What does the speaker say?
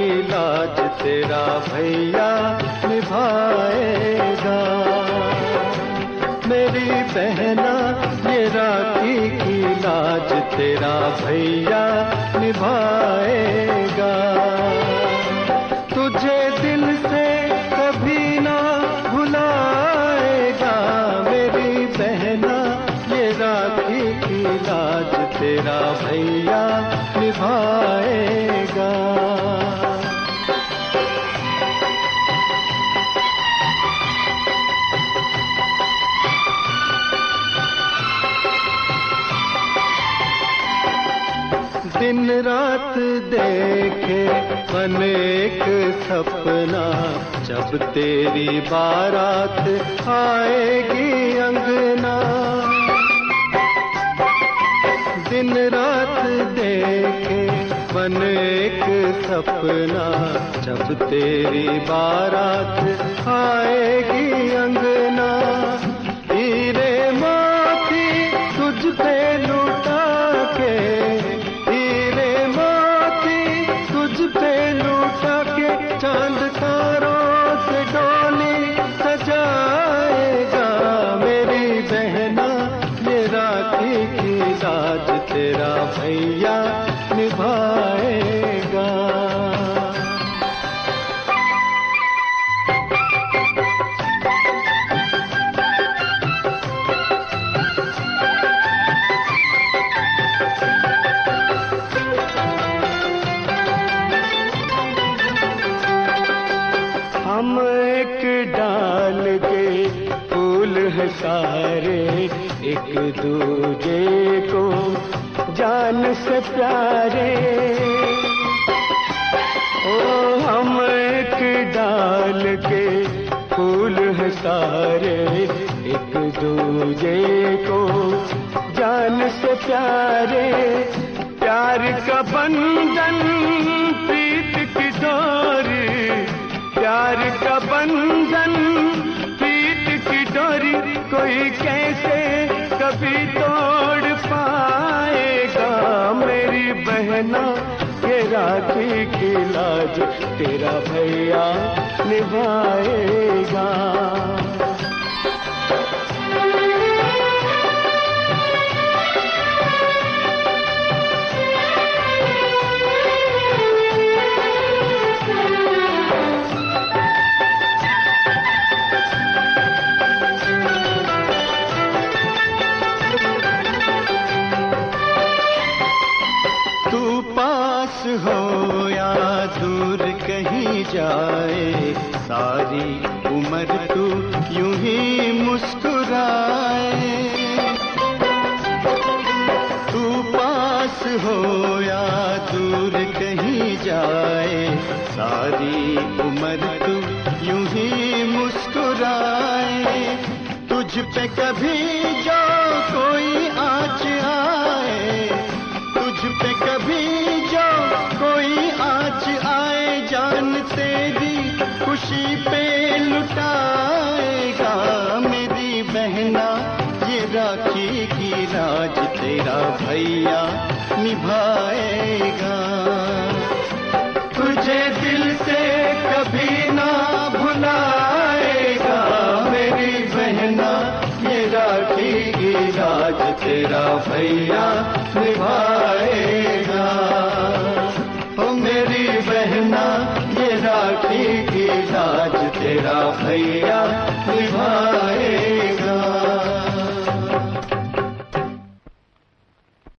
की लाज तेरा भैया निभाएगा। मेरी बहना ये राखी की लाज तेरा भैया निभाएगा। तुझे दिल से कभी ना भुलाएगा। मेरी बहना ये राखी की लाज तेरा भैया निभाएगा। दिन रात देखे मन एक सपना, जब तेरी बारात आएगी अंगना। दिन रात देखे मन एक सपना, जब तेरी बारात आएगी अंगना। हीरे मोती तुझ पे लुटा के, चांद तारों से डोली सजाएगा। मेरी बहना ये राखी की लाज तेरा भैया निभाएगा। हम एक डाल के फूल हैं सारे, एक दूजे को जान से प्यारे। ओ हम एक डाल के फूल हैं सारे, एक दूजे को जान से प्यारे। प्यार का बंधन प्रीत की डोरी, प्यार का बंधन प्रीत की डोरी, कोई कैसे कभी तोड़ पाएगा। मेरी बहना ये राखी की लाज तेरा भैया निभाएगा। पास हो या दूर कहीं जाए, सारी उम्र तू यूं ही मुस्कुराए। तू पास हो या दूर कहीं जाए, सारी उम्र तू यूं ही मुस्कुराए। तुझ पे कभी जो कोई आँच आए, तुझ पे कभी जो कोई आँच आए, जान तेरी खुशी पे लुटाएगा। मेरी बहना ये राखी की लाज तेरा भैया निभाएगा। तुझे दिल से कभी ना भुलाएगा। मेरी बहना ये राखी की लाज तेरा भैया निभाएगा। ओ मेरी बहना ये राखी की लाज तेरा भैया निभाएगा।